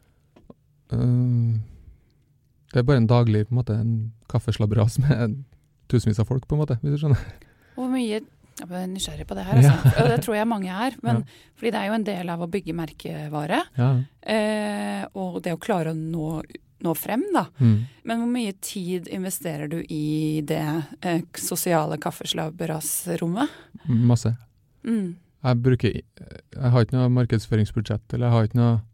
[SPEAKER 6] uh, det er bare en daglig på en måte, en kaffeslabberas med tusenvis av folk, på en måte, hvis du skjønner.
[SPEAKER 5] Hvor mye, jeg er nysgjerrig på det her, altså. Ja. Det tror jeg mange er, men, ja. Fordi det er jo en del av å bygge merkevare, ja. eh, og det å klare å nå, nå frem, da. Mm. Men hvor mye tid investerer du i det eh, sosiale kaffeslabberasrommet?
[SPEAKER 6] Masse.
[SPEAKER 5] Mm.
[SPEAKER 6] Jeg bruker, jeg har ikke noe markedsføringsbudsjett, eller jeg har ikke noe,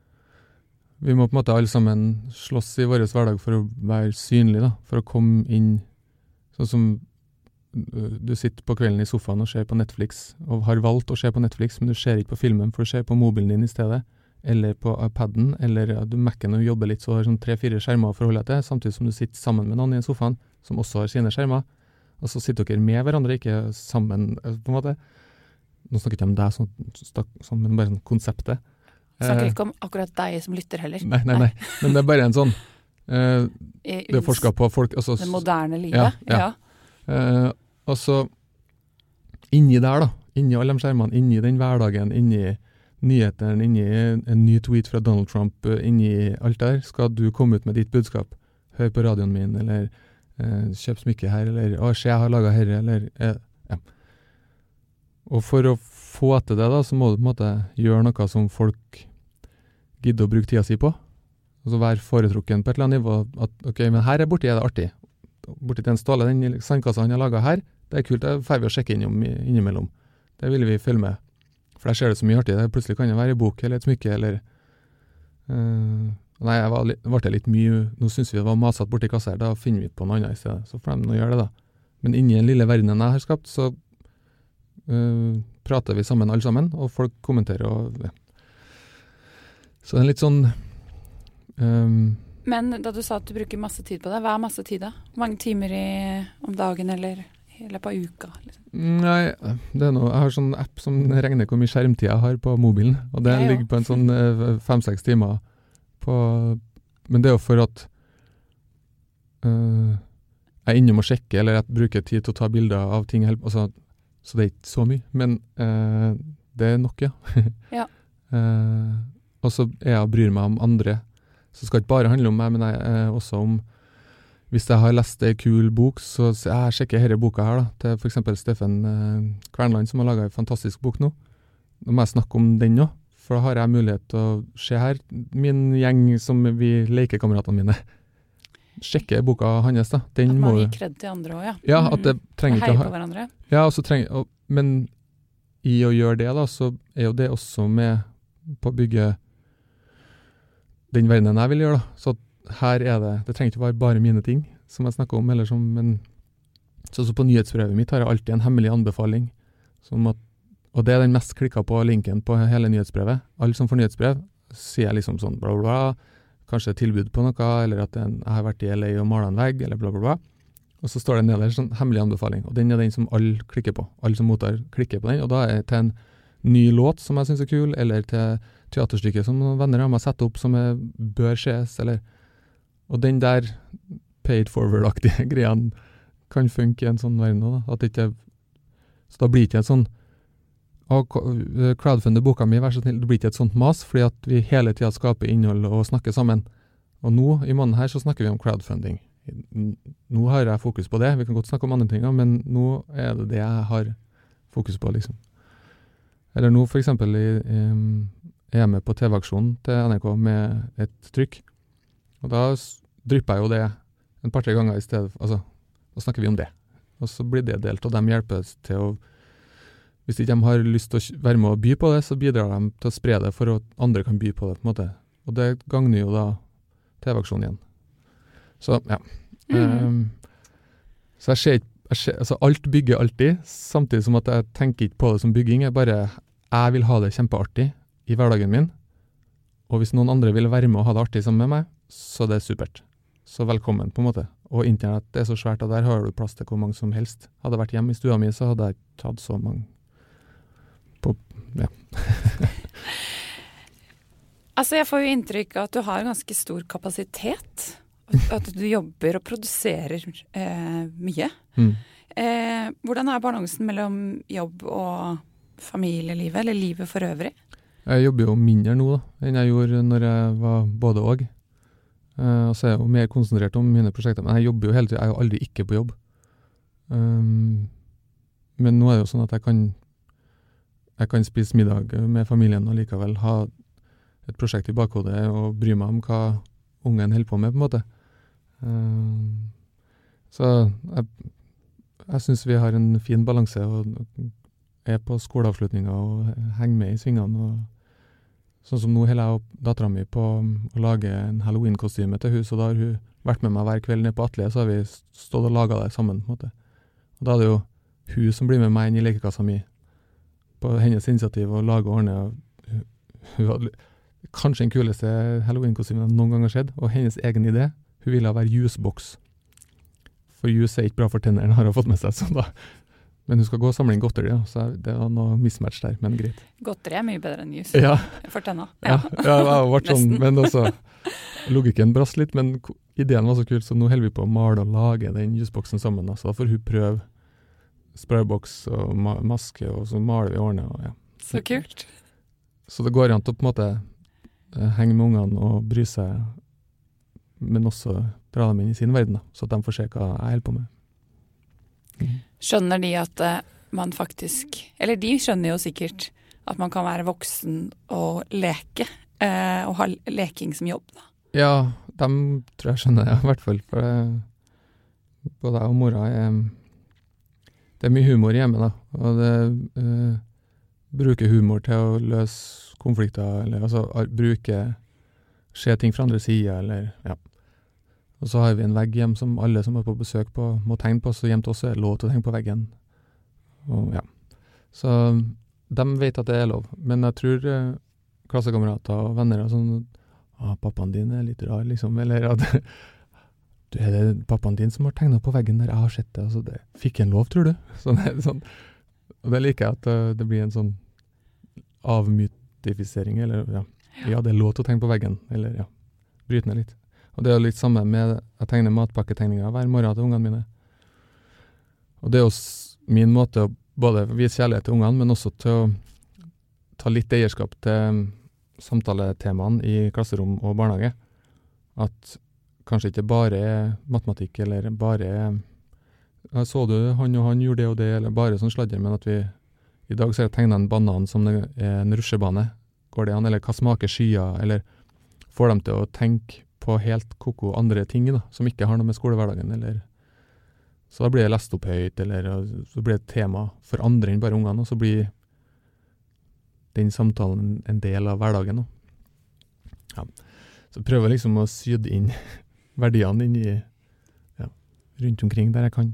[SPEAKER 6] vi må på en måte alle sammen slåss i vår hverdag for å være synlig, da, for å komme inn, sånn som du sitter på kvelden i sofaen og ser på Netflix, og har valgt å se på Netflix, men du ser ikke på filmen, for du ser på mobilen din i stedet, eller på iPaden, eller ja, du Mac'en og jobber litt, så har sånn tre-fire skjermer å forholde deg til, samtidig som du sitter sammen med noen i sofaen, som også har sine skjermer, og så sitter dere med hverandre, ikke sammen, på en måte. Nå snakker ikke om deg sånn, sånn, men bare sånn konseptet.
[SPEAKER 5] Snakker ikke om akkurat deg som lytter heller.
[SPEAKER 6] Nei, nei, nei. Men det er bare en sånn, uh, det er forsket på folk. Altså,
[SPEAKER 5] det moderne livet,
[SPEAKER 6] ja. ja. ja. Uh, og så, inni der da, inni alle de skjermene, inni den hverdagen, inni nyhetene, inni en ny tweet fra Donald Trump, inni alt der, skal du komme ut med ditt budskap. Hør på radioen min, eller uh, kjøp smykke her, eller å, se, jeg har laget her, eller uh, ja. Og for å få til det da, så må du på en måte gjøre noe som folk gidder å bruke tida si på. Altså være foretrukken på et eller annet nivå. At, ok, men her er borti, er det artig. Borti til en Ståle, den sandkassa han har laget her, det er kult, det får vi å sjekke innom, innimellom. Det vil vi følge med. For jeg ser det så mye artig. Det plutselig kan det være en bok eller et smykke, eller... Uh, nei, jeg var litt, ble litt mye... Nå synes vi det var masatt borti kassa her, da finner vi på noe annet i stedet. Så får de nå gjøre det da. Men inni den lille verdenen jeg har skapt, så uh, prater vi sammen alle sammen, og folk kommenterer og... Ja. Så det er litt sånn... Um,
[SPEAKER 5] Men da du sa at du bruker masse tid på det, hva er masse tid da? Hvor mange timer i, om dagen eller i løpet av uka? Liksom?
[SPEAKER 6] Nei, det er noe, jeg har sånn app som regner hvor mye skjermtid jeg har på mobilen, og det
[SPEAKER 5] Ja, ja.
[SPEAKER 6] ligger på en sånn uh, fem-seks timer på... Men det er jo for at uh, jeg er innom å sjekke, eller jeg bruker tid til å ta bilder av ting, altså, så det er ikke så mye, men uh, det er nok, ja.
[SPEAKER 5] Ja.
[SPEAKER 6] uh, og så er jeg og bryr meg om andre, så det skal ikke bare handle om meg, men jeg er også om hvis jeg har lest en kul bok, så jeg sjekker denne boka her da, til for eksempel Steffen uh, Kvernland, som har laget en fantastisk bok nå. Nå må jeg snakke om den nå, for da har jeg mulighet til å se her, min gjeng som vi lekekameratene mine, sjekke boka hans da. Den
[SPEAKER 5] At
[SPEAKER 6] må
[SPEAKER 5] man
[SPEAKER 6] jo-
[SPEAKER 5] gir kred til andre også, ja.
[SPEAKER 6] Ja, at det trenger ikke
[SPEAKER 5] Heier
[SPEAKER 6] å
[SPEAKER 5] på
[SPEAKER 6] ha...
[SPEAKER 5] hverandre.
[SPEAKER 6] Ja, og så trenger, og, men i å gjøre det da, så er jo det også med på å bygge den verdenen jeg vil gjøre da. Så her er det, det trenger ikke være bare mine ting som jeg snakker om, eller som, men så, så på nyhetsbrevet mitt har jeg alltid en hemmelig anbefaling, som at, og det er den mest klikket på linken på hele nyhetsbrevet. Alle som får nyhetsbrev, sier jeg liksom sånn bla bla bla, kanskje tilbud på noe, eller at en, jeg har vært i L A og malet en vegg, eller bla bla bla. Og så står det nederst sånn hemmelig anbefaling, og den er den som alle klikker på. Alle som mottar klikker på den, og da er det til en ny låt som jeg synes er kul, eller til teaterstykket som noen venner har meg sett opp som er, bør ses, eller... Og den der paid forward-aktige greien kan funke i en sånn verden også, da. At det ikke... Så da blir det ikke et sånn... Å, crowdfunde boka mi, vær så snill, det blir ikke et sånt mas, fordi at vi hele tiden skaper innhold og snakker sammen. Og nå, i måneden her, så snakker vi om crowdfunding. Nå har jeg fokus på det, vi kan godt snakke om andre ting, men nå er det det jeg har fokus på, liksom. Eller nå for eksempel i, um, er jeg med på T V-aksjonen til N R K med et trykk, og da s- drypper jeg jo det en par-tre ganger i stedet, altså, da snakker vi om det. Og så blir det delt, og de hjelper til å, hvis ikke de har lyst til å kj- være med å by på det, så bidrar de til å spre det for at andre kan by på det, på en måte. Og det gagner jo da T V-aksjonen igjen. Så, ja. Um, så jeg ser ikke, jeg ser, altså alt bygger alltid, samtidig som at jeg tenker ikke på det som bygging, jeg bare, jeg vil ha det kjempeartig i hverdagen min, og hvis noen andre vil være med og ha det artig sammen med meg, så det er supert. Så velkommen på en måte. Og internett er så svært, og der har du plass til hvor mange som helst. Hadde jeg vært hjemme i stua mi, så hadde jeg ikke hatt så mange på, ja.
[SPEAKER 5] Altså, jeg får jo inntrykk av at du har ganske stor kapasitet, og at du jobber og produserer eh, mye.
[SPEAKER 6] Mm.
[SPEAKER 5] Eh, hvordan er balansen mellom jobb og familielivet, eller livet for øvrig?
[SPEAKER 6] Jeg jobber jo mindre nå da, enn jeg gjorde når jeg var både og. Uh, og så er jeg jo mer konsentrert om mine prosjekter, men jeg jobber jo hele tiden, jeg er jo aldri ikke på jobb. Um, men nå er det jo sånn at jeg kan, jeg kan spise middag med familien og likevel ha et prosjekt i bakhodet og bry meg om hva ungen holder på med, på en måte. Um, så jeg, jeg synes vi har en fin balanse og er på skoleavslutninger og henger med i svingene. Og sånn som nå holder jeg og datteren min på å lage en Halloween-kostyme til hus, og da har hun vært med meg hver kveld ned på atelier, så har vi stått og laget det sammen, på en måte. Og da er det jo hun som blir med meg inn i lekekassa mi på hennes initiativ og lager og ordner. Og hun, hun hadde kanskje den kuleste Halloween-kostymen noen gang har skjedd, og hennes egen idé, hun ville være jusboks. For jus er ikke bra for tennene, har hun fått med seg, så da... Men hun skal gå og samle inn godteri, ja, så det var noe mismatch der, men greit.
[SPEAKER 5] Godteri er mye bedre enn jus.
[SPEAKER 6] Ja,
[SPEAKER 5] For tenna.
[SPEAKER 6] ja, ja det har vært sånn,
[SPEAKER 5] Nesten.
[SPEAKER 6] men også logikken brast litt, men ko- ideen var så kult, så nå holder vi på å male og lage den jusboksen sammen, da, så da får hun prøve sprayboks og ma maske, og så maler vi årene, og ja.
[SPEAKER 5] Så kult.
[SPEAKER 6] Så det går an til å på en måte eh, henge med ungene og bry seg, men også dra dem inn i sin verden, da, så at de får se hva jeg holder på med. Mm.
[SPEAKER 5] Skjønner de at eh, man faktisk, eller de skjønner jo sikkert at man kan være voksen og leke, eh, og ha leking som jobb, da.
[SPEAKER 6] Ja, dem tror jeg skjønner, ja, i hvert fall, for det, både jeg og mora er, det er mye humor hjemme da, og det, eh, bruke humor til å løse konflikter, eller altså ar- bruke, se ting fra andre siden, eller, ja. Og så har vi en vegg hjem som alle som er på besøk på må tegne på, så hjem til oss er lov til å tegne på veggen. Og, ja. Så de vet at det er lov, men jeg tror eh, klassekamerater og venner og sånn, ah, pappaen din er litt rar, liksom, eller at du er det pappaen din som har tegnet på veggen der jeg har sett det, altså det fikk en lov, tror du? Sånn, sånn. Og det liker jeg at uh, det blir en sånn avmytifisering, eller ja. ja, det er lov til å tegne på veggen, eller ja, bryte ned litt. Og det er jo litt samme med, jeg tegner matpakketegninger hver morgen til ungene mine. Og det er jo s- min måte å både vise kjærlighet til ungene, men også til å ta litt eierskap til samtaletemaene i klasserom og barnehage. At kanskje ikke bare er matematikk, eller bare er, ja, så du, han og han gjorde det og det, eller bare sånn sladder, men at vi, i dag så har jeg tegnet en banan som det er en rusjebane, går det an, eller hva smaker skyer, eller får dem til å tenke på helt koko andre ting da, som ikke har noe med skolehverdagen, eller så da blir det lest opp høyt, eller og så blir det et tema for andre enn bare ungene, og så blir den samtalen en del av hverdagen. Da. Ja. Så prøver jeg liksom å syde inn verdiene inn i, ja, rundt omkring der jeg kan.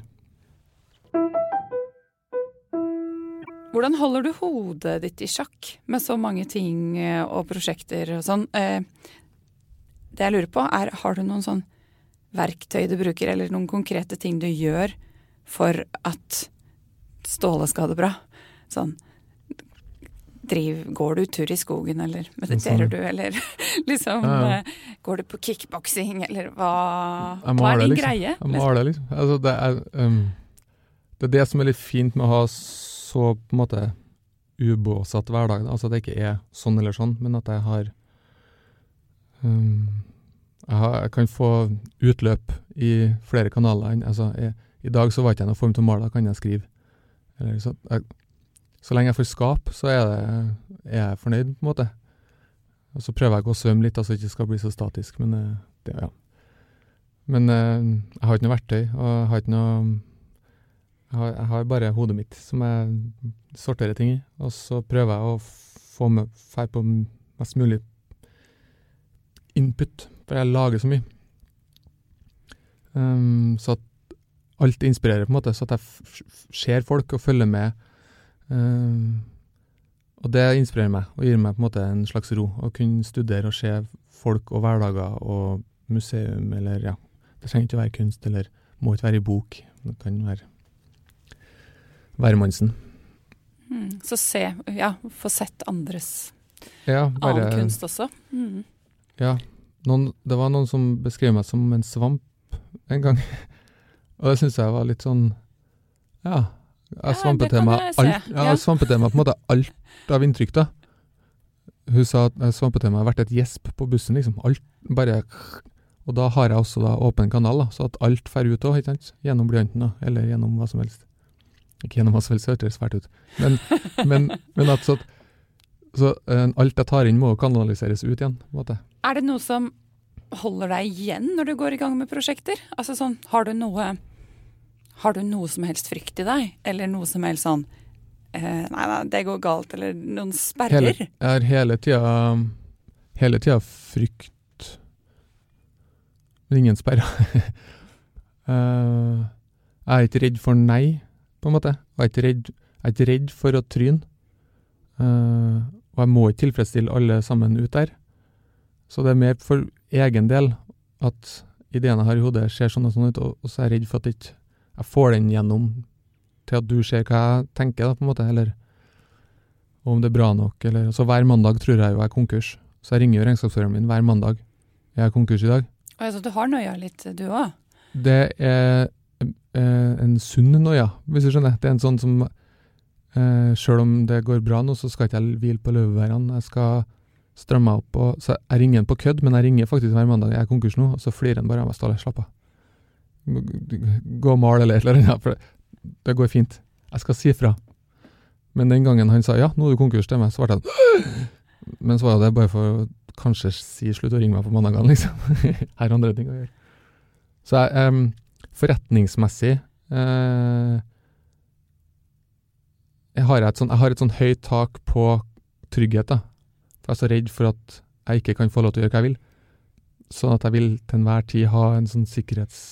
[SPEAKER 5] Hvordan holder du hodet ditt i sjakk med så mange ting eh, og prosjekter og sånn? Eh, det jeg lurer på er, har du noen sånn verktøy du bruker, eller noen konkrete ting du gjør for at Ståle skal ha det bra? Sånn, driv, går du tur i skogen, eller mediterer du, eller liksom,
[SPEAKER 6] Ja, ja.
[SPEAKER 5] eh, går du på kickboxing, eller hva,
[SPEAKER 6] Jeg
[SPEAKER 5] hva er
[SPEAKER 6] maler,
[SPEAKER 5] din
[SPEAKER 6] liksom.
[SPEAKER 5] greie?
[SPEAKER 6] Jeg maler, liksom. Altså, det er, um, det er det som er litt fint med å ha så, på en måte, ubåsatt hverdag. Da. Altså, at det ikke er sånn eller sånn, men at jeg har, um, jeg, har jeg kan få utløp i flere kanaler. enn- Altså, jeg, i dag så var ikke jeg noen form til å male, da kan jeg skrive. Eller, så, jeg, så lenge jeg får skap, så er, det, er jeg fornøyd, på en måte. Og så prøver jeg å svømme litt, altså ikke skal bli så statisk, men eh, det, ja. Men eh, jeg har ikke noe verktøy, og jeg har ikke noe, jeg har, jeg har bare hodet mitt som jeg sorterer ting i, og så prøver jeg å få med, fer på mest mulig input, for jeg lager så mye. Um, så at alt inspirerer på en måte, så at jeg f- f- ser folk og følger med. Um, og det inspirerer meg, og gir meg på en måte en slags ro, å kunne studere og se folk og hverdager og museum, eller ja, det trenger ikke være kunst, eller må ikke være i bok, det kan være hvermannsen.
[SPEAKER 5] Mm, så se, ja, få sett andres
[SPEAKER 6] Ja, bare,
[SPEAKER 5] annen kunst også. Mm.
[SPEAKER 6] ja, noen, det var noen som beskrev meg som en svamp en gang, og det synes jeg var litt sånn, ja, jeg
[SPEAKER 5] Ja,
[SPEAKER 6] svampet
[SPEAKER 5] det
[SPEAKER 6] til
[SPEAKER 5] kan
[SPEAKER 6] meg
[SPEAKER 5] jeg se,
[SPEAKER 6] alt, ja,
[SPEAKER 5] ja.
[SPEAKER 6] jeg svampet til meg på en måte alt av inntrykk da. Hun sa at jeg svampet til meg har vært et gjesp på bussen, liksom, alt bare, og da har jeg også da åpen kanal, da, så at alt fer ut også, ikke sant, gjennom blyanten da, eller gjennom hva som helst. Ikke gjennom hva som helst, det hørtes svært ut. Men, men, men at så, så eh, alt jeg tar inn må jo kanaliseres ut igjen, på en måte.
[SPEAKER 5] Er det noe som holder deg igjen når du går i gang med prosjekter? Altså sånn, har du noe, har du noe som helst frykt i deg? Eller noe som helst sånn, eh, nei, nei, det går galt, eller noen sperrer?
[SPEAKER 6] Hele, jeg har hele tida, hele tida frykt, men ingen sperrer. uh, jeg er ikke redd for nei, på en måte. Jeg er ikke redd, jeg er ikke redd for å tryne. Uh, og jeg må ikke tilfredsstille alle sammen ut der. Så det er mer for egen del at ideene jeg har i hodet ser sånn og sånn ut, og, og så er jeg redd for at ikke jeg får den gjennom til at du ser hva jeg tenker, da, på en måte, eller om det er bra nok, eller så hver mandag tror jeg jo jeg er konkurs. Så jeg ringer jo regnskapsføreren min hver mandag. Jeg er konkurs i dag.
[SPEAKER 5] Og altså, du har nøya litt, du også?
[SPEAKER 6] Det er eh, en sunn noia, hvis du skjønner. Det er en sånn som, eh, selv om det går bra nå, så skal ikke jeg hvile på løveværene. Jeg skal stramme meg opp, og, så jeg ringer den på kødd, men jeg ringer faktisk hver mandag. Jeg er konkurs nå, og så flirer den bare av meg. Ståle, slapp av. Gå og mal eller et eller annet, for det, det går fint. Jeg skal si fra. Men den gangen han sa, ja, nå er du konkurs til meg, så var det men så var det bare for å kanskje si slutt å ringe meg på mandagen, liksom. Her andre ting å gjøre. Så jeg, um, forretningsmessig uh, jeg har et sånn, jeg har et sånn høyt tak på trygghet da. For jeg er så redd for at jeg ikke kan få lov til å gjøre hva jeg vil. Sånn at jeg vil til enhver tid ha en sånn sikkerhets...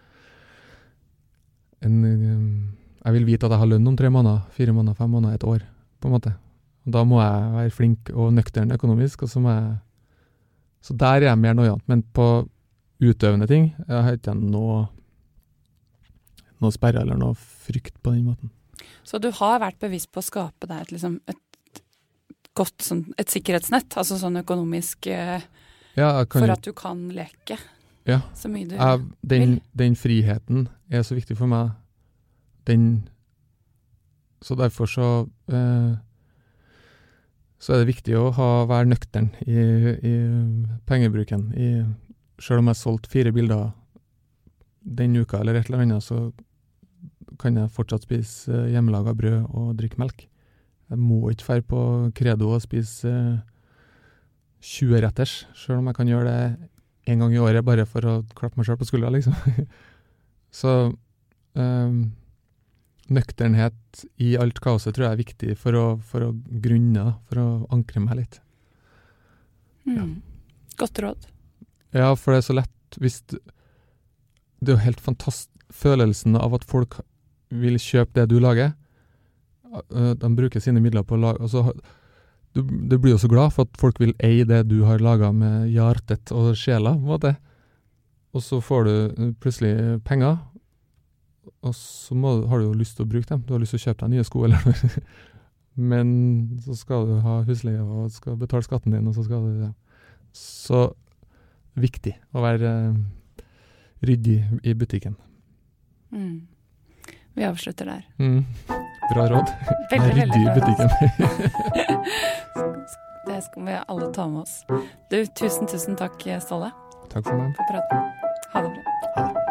[SPEAKER 6] En, jeg vil vite at jeg har lønn om tre måneder, fire måneder, fem måneder, et år, på en måte. Og da må jeg være flink og nøktern økonomisk, og så må jeg... Så der er jeg mer nøyant, men på utøvende ting, jeg har ikke noe, noe sperre eller noe frykt på den måten.
[SPEAKER 5] Så du har vært bevisst på å skape deg et, liksom, et godt sånn, et sikkerhetsnett, altså sånn økonomisk, eh,
[SPEAKER 6] ja,
[SPEAKER 5] for at du kan leke
[SPEAKER 6] ja,
[SPEAKER 5] så mye du
[SPEAKER 6] jeg, den,
[SPEAKER 5] vil.
[SPEAKER 6] Den friheten er så viktig for meg. Den, så derfor så, eh, så er det viktig å ha, være nøktern i, i pengebruken. I, selv om jeg har solgt fire bilder den uka eller et eller annet, så kan jeg fortsatt spise hjemmelaget brød og drikke melk. Jeg må ikke fære på Credo og spise tjue retters, selv om jeg kan gjøre det en gang i året bare for å klappe meg selv på skuldra, liksom. Så um, nøkternhet i alt kaoset tror jeg er viktig for å, for å grunne, for å ankre meg litt.
[SPEAKER 5] Mm.
[SPEAKER 6] Ja.
[SPEAKER 5] Godt råd.
[SPEAKER 6] Ja, for det er så lett hvis det, det er jo helt fantastisk følelsen av at folk vil kjøpe det du lager. De bruker sine midler på å lage, og så du, du blir jo så glad for at folk vil eie det du har laget med hjertet og sjela, på en måte. Og så får du plutselig penger, og så må, har du jo lyst til å bruke dem. Du har lyst til å kjøpe deg nye sko, eller noe. Men så skal du ha husleie og skal betale skatten din, og så skal du, ja. Så viktig å være ryddig i butikken.
[SPEAKER 5] Mm. Vi avslutter der.
[SPEAKER 6] Mm. Bra råd.
[SPEAKER 5] Veldig,
[SPEAKER 6] Vær ryddig i
[SPEAKER 5] butikken. Det skal vi alle ta med oss. Du, tusen, tusen takk, Ståle.
[SPEAKER 6] Takk for meg.
[SPEAKER 5] For praten. Ha det bra.
[SPEAKER 6] Ha det.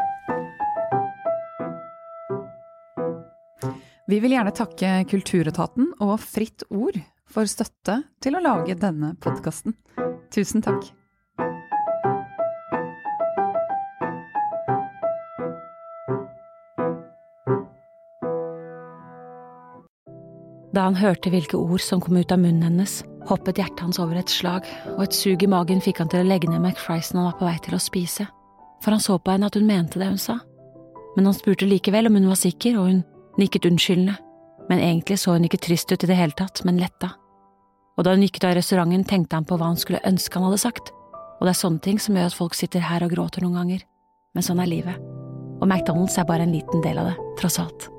[SPEAKER 8] Vi vil gjerne takke Kulturetaten og Fritt Ord for støtte til å lage denne podcasten. Tusen takk.
[SPEAKER 7] Da han hørte hvilke ord som kom ut av munnen hennes, hoppet hjertet hans over et slag, og et sug i magen fikk han til å legge ned McFriesen han var på vei til å spise. For han så på henne at hun mente det hun sa. Men han spurte likevel om hun var sikker, og hun nikket unnskyldende. Men egentlig så hun ikke trist ut i det hele tatt, men letta. Og da hun gikk ut av restauranten, tenkte han på hva han skulle ønske han hadde sagt. Og det er sånne ting som gjør at folk sitter her og gråter noen ganger. Men sånn er livet. Og McDonald's er bare en liten del av det, tross alt.